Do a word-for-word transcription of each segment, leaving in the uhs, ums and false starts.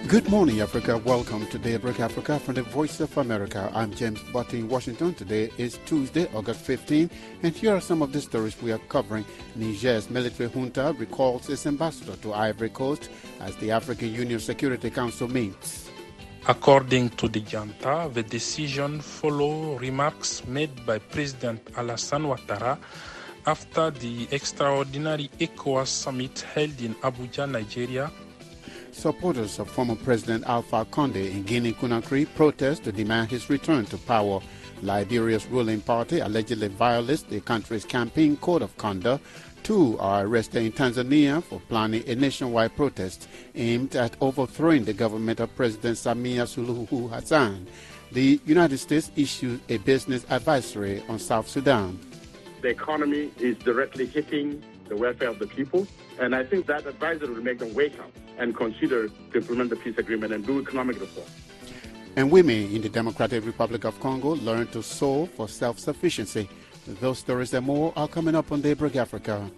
Good morning, Africa. Welcome to Daybreak Africa from the Voice of America. I'm James Butt in Washington. Today is Tuesday, August fifteenth, and here are some of the stories we are covering. Niger's military junta recalls its ambassador to Ivory Coast as the African Union Security Council meets. According to the junta, the decision follows remarks made by President Alassane Ouattara after the extraordinary ECOWAS summit held in Abuja, Nigeria. Supporters of former President Alpha Conde in Guinea-Conakry protest to demand his return to power. Liberia's ruling party allegedly violates the country's campaign code of conduct. Two are arrested in Tanzania for planning a nationwide protest aimed at overthrowing the government of President Samia Suluhu Hassan. The United States issued a business advisory on South Sudan. The economy is directly hitting the welfare of the people, and I think that advisory will make them wake up and consider to implement the peace agreement and do economic reform. And women in the Democratic Republic of Congo learn to sew for self-sufficiency. Those stories and more are coming up on Daybreak Africa.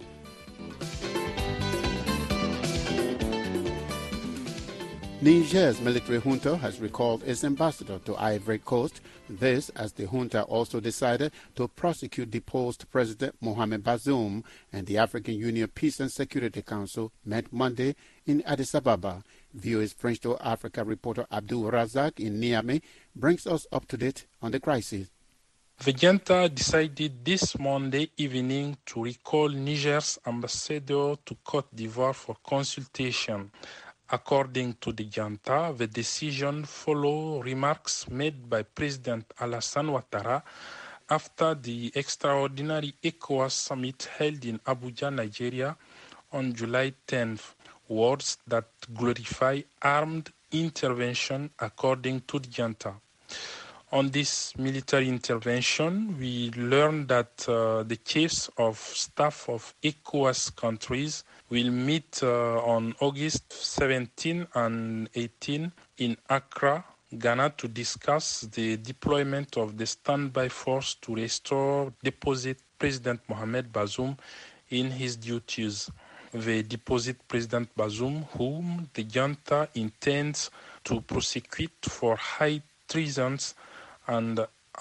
Niger's military junta has recalled its ambassador to Ivory Coast. This as the junta also decided to prosecute deposed President Mohamed Bazoum, and the African Union Peace and Security Council met Monday in Addis Ababa. V O A's French to Africa reporter Abdul Razak in Niamey brings us up to date on the crisis. The junta decided this Monday evening to recall Niger's ambassador to Côte d'Ivoire for consultation. According to the junta, the decision follows remarks made by President Alassane Ouattara after the extraordinary ECOWAS summit held in Abuja, Nigeria on July tenth. Words that glorify armed intervention according to the junta. On this military intervention, we learned that uh, the chiefs of staff of ECOWAS countries will meet uh, on August seventeenth and eighteenth in Accra, Ghana, to discuss the deployment of the standby force to restore deposit President Mohamed Bazoum in his duties. The deposit President Bazoum, whom the junta intends to prosecute for high treason and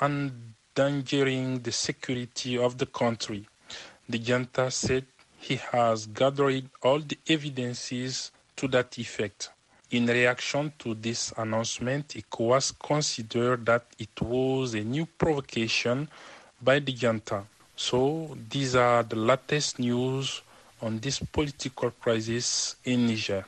endangering the security of the country. The junta said he has gathered all the evidences to that effect. In reaction to this announcement, ECOWAS considered that it was a new provocation by the junta. So these are the latest news on this political crisis in Niger.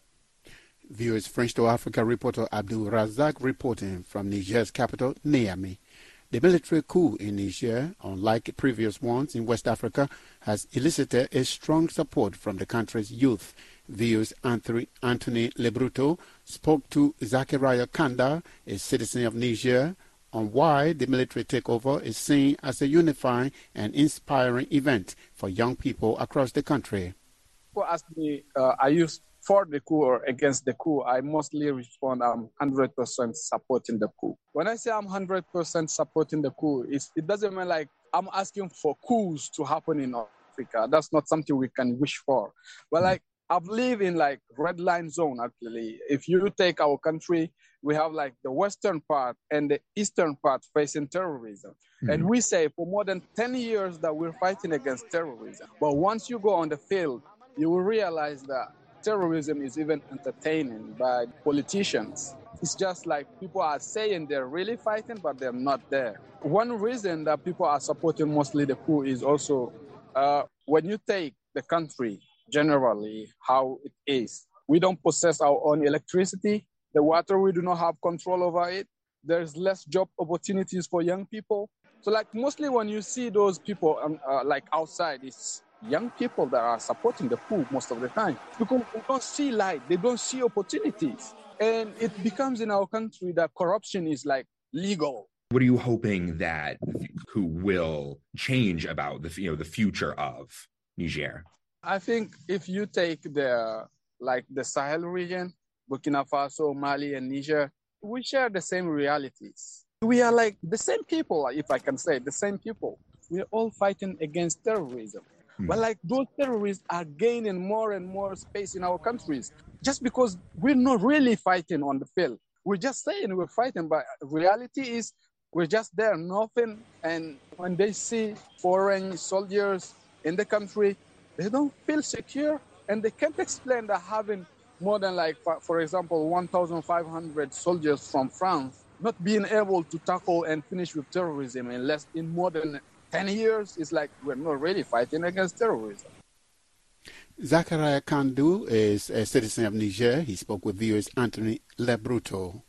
V O A's French to Africa reporter Abdul Razak reporting from Niger's capital, Niamey. The military coup in Niger, unlike previous ones in West Africa, has elicited a strong support from the country's youth. V O's Anthony, Anthony Lebruto spoke to Zachariah Kanda, a citizen of Niger, on why the military takeover is seen as a unifying and inspiring event for young people across the country. People ask me, uh, are you for the coup or against the coup? I mostly respond, I'm one hundred percent supporting the coup. When I say I'm one hundred percent supporting the coup, it's, it doesn't mean like I'm asking for coups to happen in Africa. That's not something we can wish for. But like, I've lived in like red line zone, actually. If you take our country, we have like the western part and the eastern part facing terrorism. Mm-hmm. And we say for more than ten years that we're fighting against terrorism. But once you go on the field, you will realize that terrorism is even entertaining by politicians. It's just like people are saying they're really fighting, but they're not there. One reason that people are supporting mostly the coup is also uh, when you take the country generally, how it is. We don't possess our own electricity. The water, we do not have control over it. There's less job opportunities for young people. So like mostly when you see those people um, uh, like outside, it's young people that are supporting the coup most of the time because they don't see light, they don't see opportunities. And it becomes in our country that corruption is like legal. What are you hoping that the coup will change about the, you know, the future of Niger? I think if you take the like the Sahel region, Burkina Faso, Mali, and Niger, we share the same realities. We are like the same people, if I can say, the same people. We're all fighting against terrorism. Hmm. But like those terrorists are gaining more and more space in our countries. just because we're not really fighting on the field. We're just saying we're fighting, but reality is we're just there, nothing. And when they see foreign soldiers in the country, they don't feel secure, and they can't explain that having more than, like, for example, one thousand five hundred soldiers from France not being able to tackle and finish with terrorism in less in more than ten years is like we're not really fighting against terrorism. Zachariah Kandu is a citizen of Niger. He spoke with V O A's Anthony Lebruto.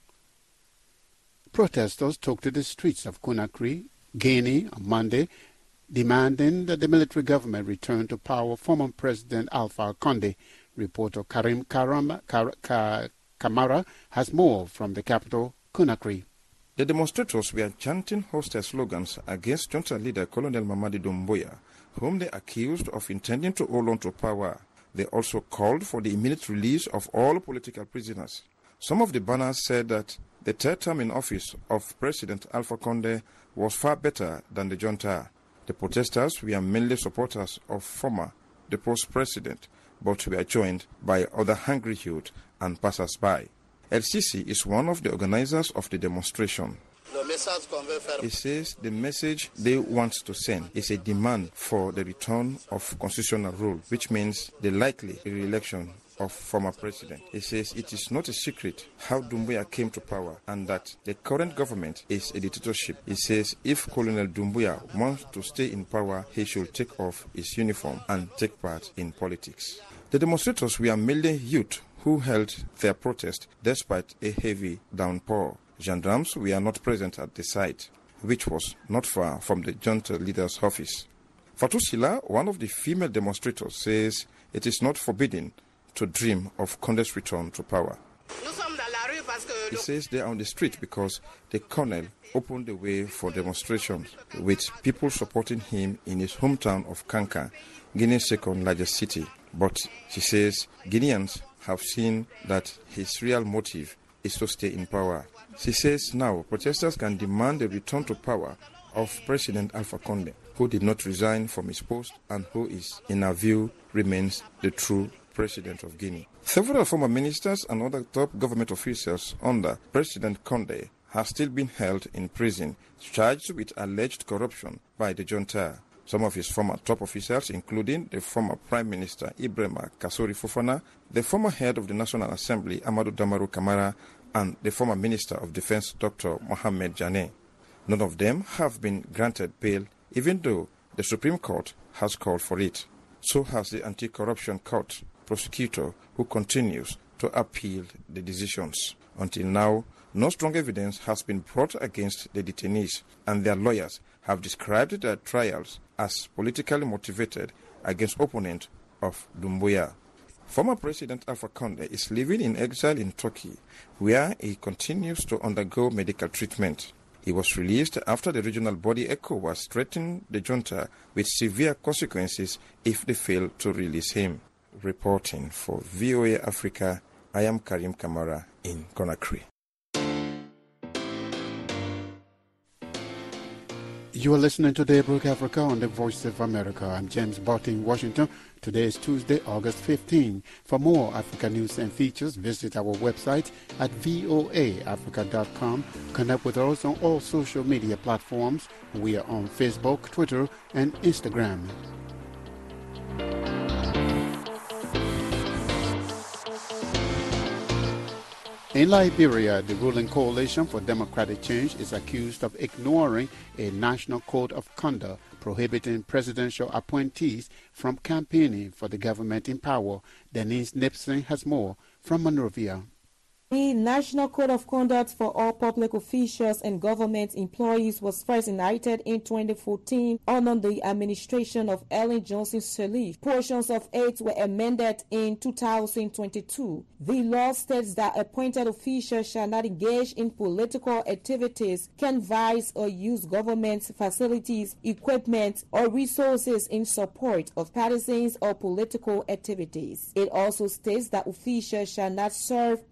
Protesters took to the streets of Conakry, Guinea, on Monday, demanding that the military government return to power former President Alpha Condé. Reporter Karim Karam, Kar, Kar, Kamara has more from the capital, Conakry. The demonstrators were chanting hostile slogans against junta leader Colonel Mamadi Doumbouya, whom they accused of intending to hold on to power. They also called for the immediate release of all political prisoners. Some of the banners said that the third term in office of President Alpha Condé was far better than the junta. The protesters were mainly supporters of former deposed president, but were joined by other hungry youth and passers-by. El Sisi is one of the organizers of the demonstration. He says the message they want to send is a demand for the return of constitutional rule, which means the likely re-election of former president. He says it is not a secret how Doumbouya came to power and that the current government is a dictatorship. He says if Colonel Doumbouya wants to stay in power, he should take off his uniform and take part in politics. The demonstrators were mainly youth who held their protest despite a heavy downpour. Gendarmes were not present at the site, which was not far from the junta leader's office. Fatou Sila, one of the female demonstrators, says it is not forbidden to dream of Condé's return to power. He says they are on the street because the colonel opened the way for demonstrations, with people supporting him in his hometown of Kanka, Guinea's second largest city. But she says Guineans have seen that his real motive is to stay in power. She says now protesters can demand the return to power of President Alpha Condé, who did not resign from his post and who is, in her view, remains the true president of Guinea. Several former ministers and other top government officials under President Condé have still been held in prison, charged with alleged corruption by the junta. Some of his former top officials, including the former Prime Minister Ibrahima Kassori Fofana, the former head of the National Assembly Amadou Damaru Kamara, and the former Minister of Defense Doctor Mohamed Janneh. None of them have been granted bail, even though the Supreme Court has called for it. So has the Anti-Corruption Court prosecutor, who continues to appeal the decisions. Until now, no strong evidence has been brought against the detainees, and their lawyers have described their trials as politically motivated against opponents of Doumbouya. Former President Alpha Condé is living in exile in Turkey, where he continues to undergo medical treatment. He was released after the regional body ECOWAS threatened the junta with severe consequences if they fail to release him. Reporting for V O A Africa, I am Karim Kamara in Conakry. You are listening to Daybreak Africa on the Voice of America. I'm James Barton in Washington. Today is Tuesday, August fifteenth. For more Africa news and features, visit our website at voa africa dot com. Connect with us on all social media platforms. We are on Facebook, Twitter, and Instagram. In Liberia, the ruling Coalition for Democratic Change is accused of ignoring a national code of conduct prohibiting presidential appointees from campaigning for the government in power. Denise Nipson has more from Monrovia. The National Code of Conduct for all public officials and government employees was first enacted in twenty fourteen under the administration of Ellen Johnson Sirleaf. Portions of it were amended in two thousand twenty-two. The law states that appointed officials shall not engage in political activities, canvass or use government facilities, equipment, or resources in support of partisans or political activities. It also states that officials shall not serve on a campaign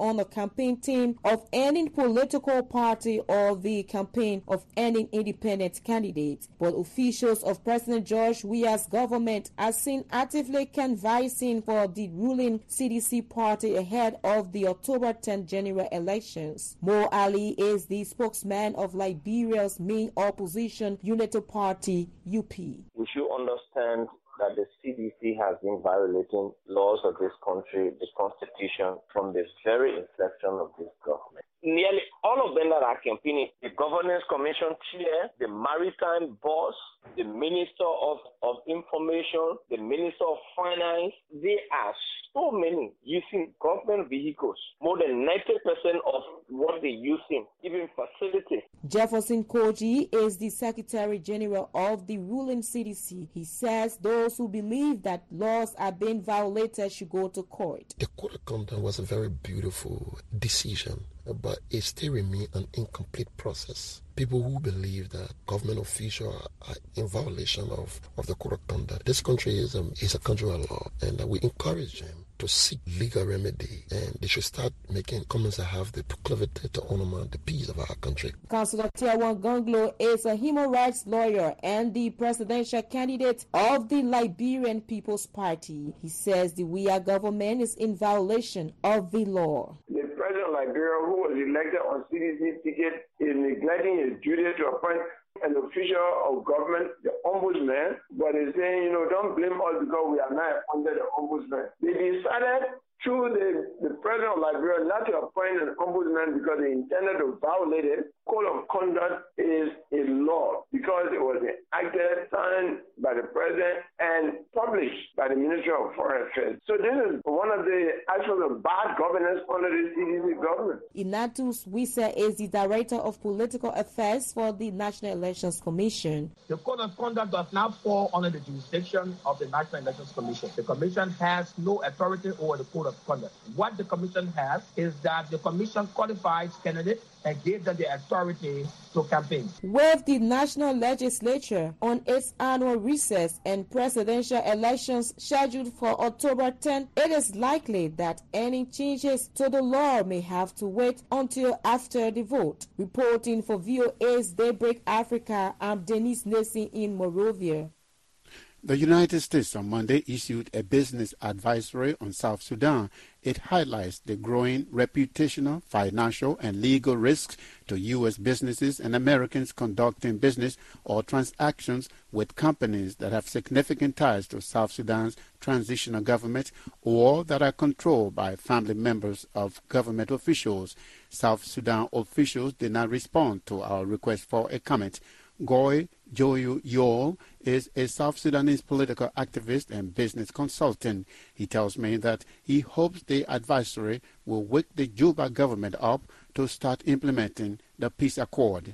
campaign team of any political party or the campaign of any independent candidate. But officials of President George Weah's government are seen actively canvassing for the ruling C D C party ahead of the October tenth general elections. Mo Ali is the spokesman of Liberia's main opposition Unity Party, U P. We should understand that the C D C has been violating laws of this country, the Constitution, from the very inception of this government. Nearly all of them that are campaigning, the Governance Commission chair, the Maritime boss, the Minister of, of Information, the Minister of Finance, they are so many using government vehicles. More than ninety percent of what they're using, even facilities. Jefferson Koji is the Secretary General of the ruling C D C. He says those who believe that laws are being violated should go to court. The code of conduct was a very beautiful decision, but it still remains an incomplete process. People who believe that government officials are in violation of, of the code of conduct. This country is a, is a country of law, and we encourage them to seek legal remedy, and they should start making comments that have the proclivity to honor the peace of our country. Councillor Tiawan Gonglo is a human rights lawyer and the presidential candidate of the Liberian People's Party. He says the Weah government is in violation of the law. The president of Liberia, who was elected on C D C ticket, is neglecting his duty to appoint an official of government, the ombudsman, but he's saying, you know, don't blame us because we are not appointed the ombudsman. They decided through the, the president of Liberia not to appoint an ombudsman because they intended to violate it. Code of conduct is a law because it was enacted, signed by the president, and published by the Ministry of Foreign Affairs. So this is one of the aspects of bad governance under the C D C government. Ignatius Wisa is the Director of Political Affairs for the National Elections Commission. The Code of Conduct does not fall under the jurisdiction of the National Elections Commission. The Commission has no authority over the Code of Conduct. What the Commission has is that the Commission qualifies candidates and gives them the authority to campaign. With the national legislature on its annual recess and presidential elections scheduled for October tenth, it is likely that any changes to the law may have to wait until after the vote. Reporting for V O A's Daybreak Africa, I'm Denise Nelson in Monrovia. The United States on Monday issued a business advisory on South Sudan. It highlights the growing reputational, financial, and legal risks to U S businesses and Americans conducting business or transactions with companies that have significant ties to South Sudan's transitional government or that are controlled by family members of government officials. South Sudan officials did not respond to our request for a comment. Goy Joyu Yol is a South Sudanese political activist and business consultant. He tells me that he hopes the advisory will wake the Juba government up to start implementing the peace accord.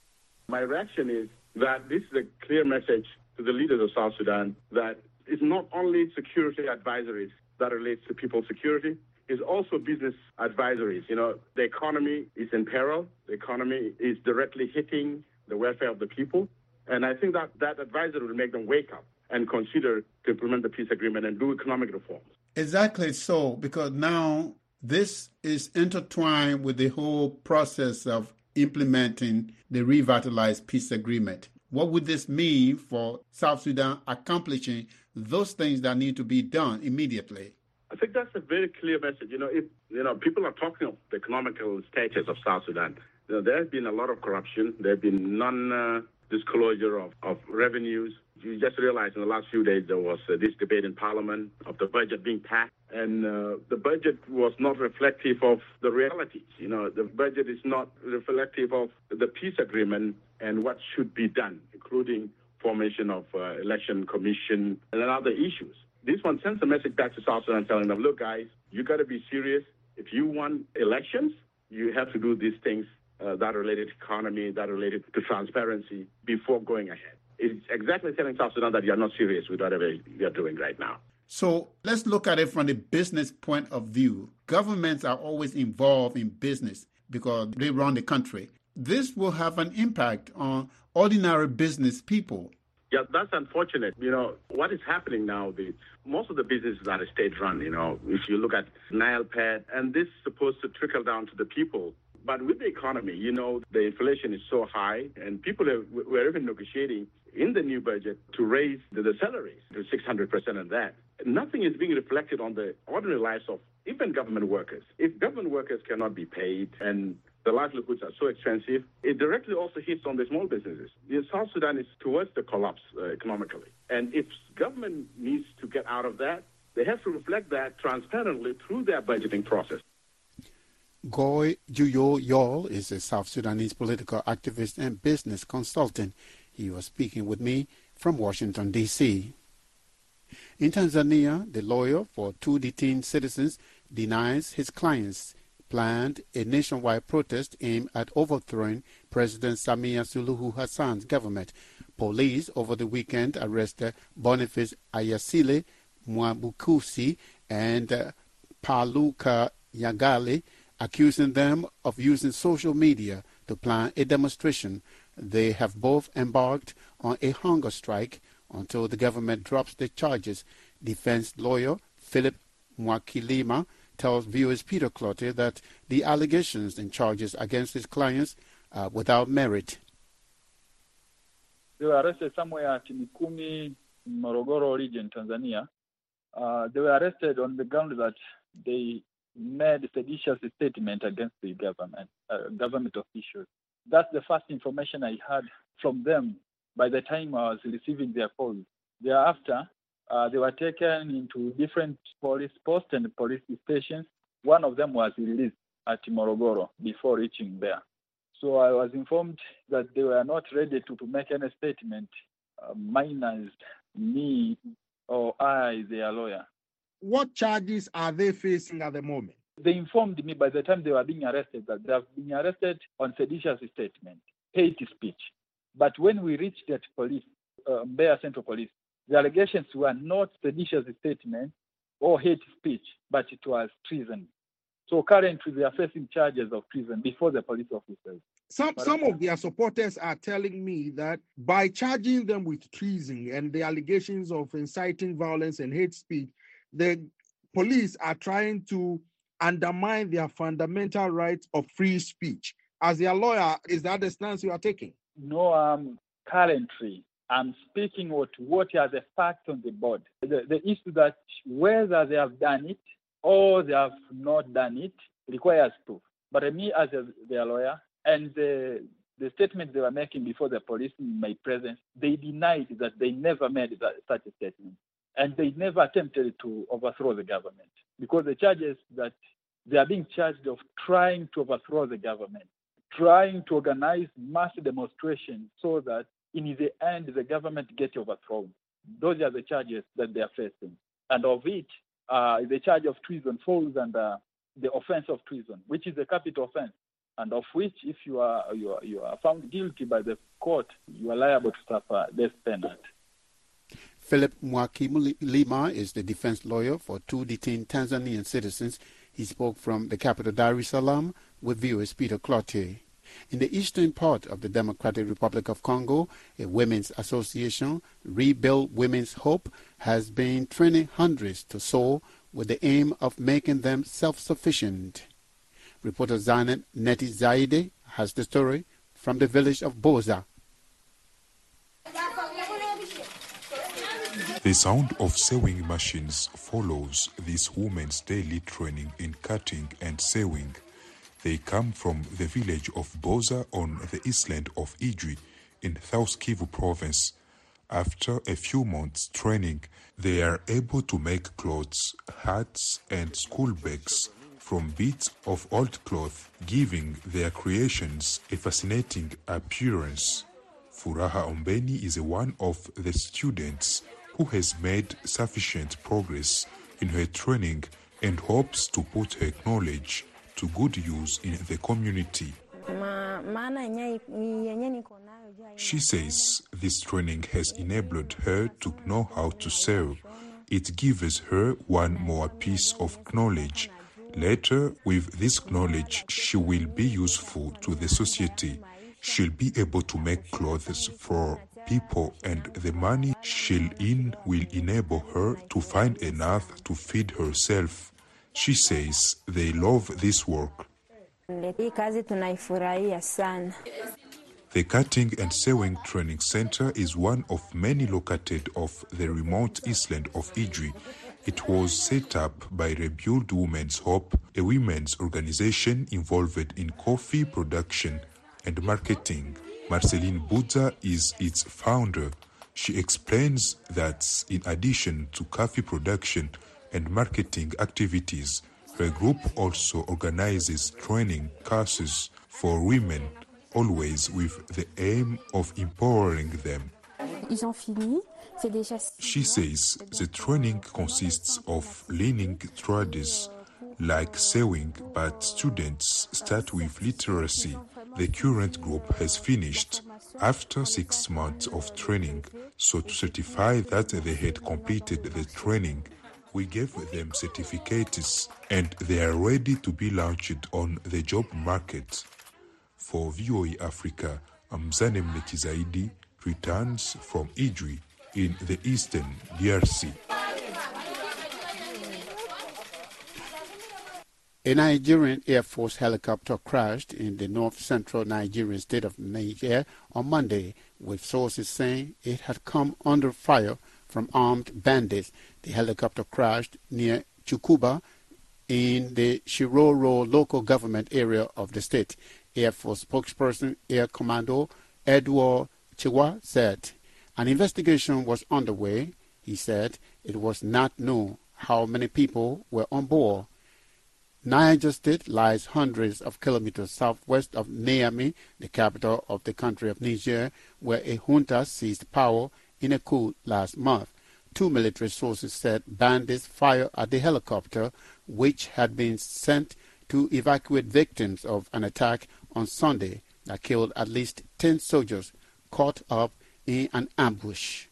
My reaction is that this is a clear message to the leaders of South Sudan that it's not only security advisories that relates to people's security, it's also business advisories. You know, the economy is in peril. The economy is directly hitting the welfare of the people. And I think that that advisory will make them wake up and consider to implement the peace agreement and do economic reforms. Exactly so, because now this is intertwined with the whole process of implementing the revitalized peace agreement. What would this mean for South Sudan accomplishing those things that need to be done immediately? I think that's a very clear message. You know, if you know people are talking of the economical status of South Sudan, you know, there has been a lot of corruption. There have been non-disclosure uh, of, of revenues. You just realized in the last few days there was uh, this debate in Parliament of the budget being passed, and uh, the budget was not reflective of the realities. You know, the budget is not reflective of the peace agreement and what should be done, including formation of uh, election commission and other issues. This one sends a message back to South Sudan telling them, look, guys, you got to be serious. If you want elections, you have to do these things Uh, that related to economy, that related to transparency before going ahead. It's exactly telling South Sudan that you're not serious with whatever you're doing right now. So let's look at it from the business point of view. Governments are always involved in business because they run the country. This will have an impact on ordinary business people. Yeah, that's unfortunate. You know, what is happening now, the, most of the businesses are state-run, you know. If you look at NilePad, and this is supposed to trickle down to the people. But with the economy, you know, the inflation is so high, and people are, we're even negotiating in the new budget to raise the, the salaries to six hundred percent of that. Nothing is being reflected on the ordinary lives of even government workers. If government workers cannot be paid and the livelihoods are so expensive, it directly also hits on the small businesses. You know, South Sudan is towards the collapse uh, economically. And if government needs to get out of that, they have to reflect that transparently through their budgeting process. Goy Juyo Yol is a South Sudanese political activist and business consultant. He was speaking with me from Washington, D C In Tanzania, the lawyer for two detained citizens denies his clients planned a nationwide protest aimed at overthrowing President Samia Suluhu Hassan's government. Police over the weekend arrested Boniface Ayasile Mwabukusi and uh, Paluka Yagali, accusing them of using social media to plan a demonstration. They have both embarked on a hunger strike until the government drops the charges. Defense lawyer Philip Mwakilima tells viewers Peter Clotte that the allegations and charges against his clients are without merit. They were arrested somewhere at Mikumi, Morogoro region, Tanzania. Uh, they were arrested on the ground that they made a seditious statement against the government, uh, government officials. That's the first information I had from them by the time I was receiving their calls. Thereafter, uh, they were taken into different police posts and police stations. One of them was released at Morogoro before reaching there. So I was informed that they were not ready to, to make any statement, uh, minus me or I, their lawyer. What charges are they facing at the moment? They informed me by the time they were being arrested that they have been arrested on seditious statement, hate speech. But when we reached that police, uh, Mbeya Central Police, the allegations were not seditious statement or hate speech, but it was treason. So currently they are facing charges of treason before the police officers. Some some of their supporters are telling me that by charging them with treason and the allegations of inciting violence and hate speech, the police are trying to undermine their fundamental rights of free speech. As their lawyer, is that the stance you are taking? No, um, currently I'm speaking what what are the facts on the board. The, the issue that whether they have done it or they have not done it requires proof. But me as a, their lawyer, and the, the statement they were making before the police in my presence, they denied that they never made that, such a statement. And they never attempted to overthrow the government, because the charges that they are being charged of trying to overthrow the government, trying to organize mass demonstrations so that in the end the government gets overthrown. Those are the charges that they are facing. And of it, uh, the charge of treason falls under the offense of treason, which is a capital offense, and of which, if you are you are, you are found guilty by the court, you are liable to suffer death penalty. Philip Mwakilima is the defense lawyer for two detained Tanzanian citizens. He spoke from the capital Dar es Salaam with viewers Peter Clotte. In the eastern part of the Democratic Republic of Congo, a women's association, Rebuild Women's Hope, has been training hundreds to sew with the aim of making them self-sufficient. Reporter Zainab Neti Zaide has the story from the village of Boza. The sound of sewing machines follows this woman's daily training in cutting and sewing. They come from the village of Boza on the island of Ijwi in South Kivu province. After a few months training, they are able to make clothes, hats, and school bags from bits of old cloth, giving their creations a fascinating appearance. Furaha Ombeni is one of the students who has made sufficient progress in her training and hopes to put her knowledge to good use in the community. She says this training has enabled her to know how to sew. It gives her one more piece of knowledge. Later, with this knowledge, she will be useful to the society. She'll be able to make clothes for people, and the money she'll in will enable her to find enough to feed herself. She says they love this work. The Cutting and Sewing Training Center is one of many located off the remote island of Idri. It was set up by Rebuild Women's Hope, a women's organization involved in coffee production and marketing. Marceline Budza is its founder. She explains that in addition to coffee production and marketing activities, her group also organizes training courses for women, always with the aim of empowering them. She says the training consists of learning trades like sewing, but students start with literacy. The current group has finished after six months of training, so to certify that they had completed the training, we gave them certificates and they are ready to be launched on the job market. For V O A Africa, Mzane Mlekizaidi returns from Idri in the eastern D R C. A Nigerian Air Force helicopter crashed in the north-central Nigerian state of Niger on Monday, with sources saying it had come under fire from armed bandits. The helicopter crashed near Chukuba in the Shiroro local government area of the state. Air Force spokesperson Air Commando Edward Chiwa said an investigation was underway. He said it was not known how many people were on board. Niger State lies hundreds of kilometers southwest of Niamey, the capital of the country of Niger, where a junta seized power in a coup last month. Two military sources said bandits fired at the helicopter, which had been sent to evacuate victims of an attack on Sunday that killed at least ten soldiers caught up in an ambush.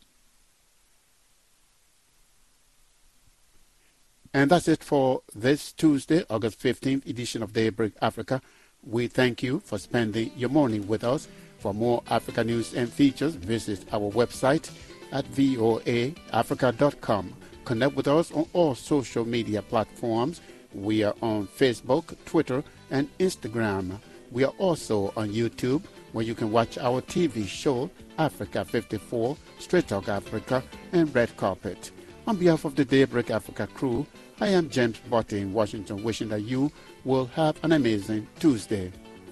And that's it for this Tuesday, August fifteenth edition of Daybreak Africa. We thank you for spending your morning with us. For more Africa news and features, visit our website at voa africa dot com. Connect with us on all social media platforms. We are on Facebook, Twitter, and Instagram. We are also on YouTube, where you can watch our T V show, Africa fifty-four, Straight Talk Africa, and Red Carpet. On behalf of the Daybreak Africa crew, I am James Botte in Washington, wishing that you will have an amazing Tuesday.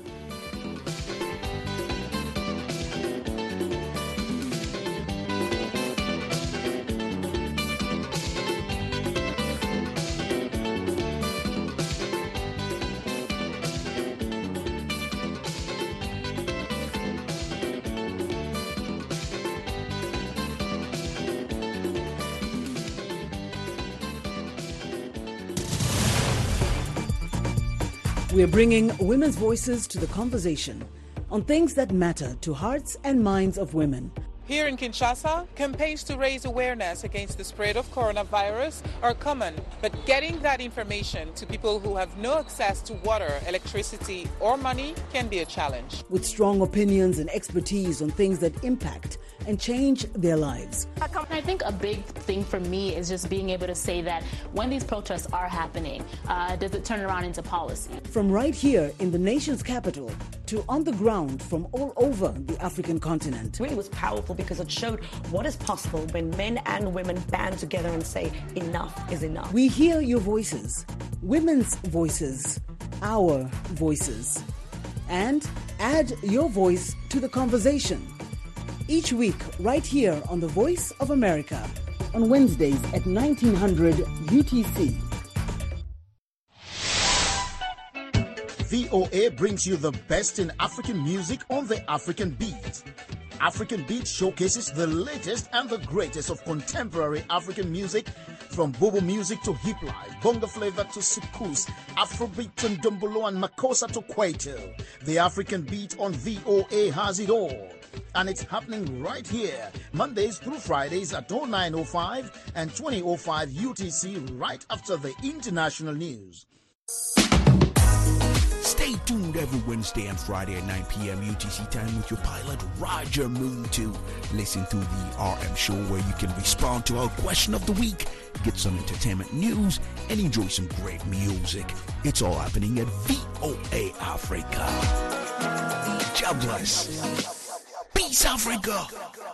We're bringing women's voices to the conversation on things that matter to hearts and minds of women. Here in Kinshasa, campaigns to raise awareness against the spread of coronavirus are common, but getting that information to people who have no access to water, electricity, or money can be a challenge. With strong opinions and expertise on things that impact and change their lives. I think a big thing for me is just being able to say that when these protests are happening, uh, does it turn around into policy? From right here in the nation's capital to on the ground from all over the African continent. It really was powerful because it showed what is possible when men and women band together and say enough is enough. We hear your voices, women's voices, our voices, and add your voice to the conversation. Each week, right here on The Voice of America, on Wednesdays at nineteen hundred U T C. V O A brings you the best in African music on the African Beat. African Beat showcases the latest and the greatest of contemporary African music, from bobo music to hip life, bongo flavor to soukous, Afrobeat and Dumbolo and Makossa to Kwaito. The African Beat on V O A has it all. And it's happening right here, Mondays through Fridays at oh nine oh five and twenty oh five U T C, right after the international news. Stay tuned every Wednesday and Friday at nine p.m. U T C time with your pilot Roger Moon to listen to the R M Show, where you can respond to our question of the week, get some entertainment news, and enjoy some great music. It's all happening at V O A Africa. God bless. Peace, Africa.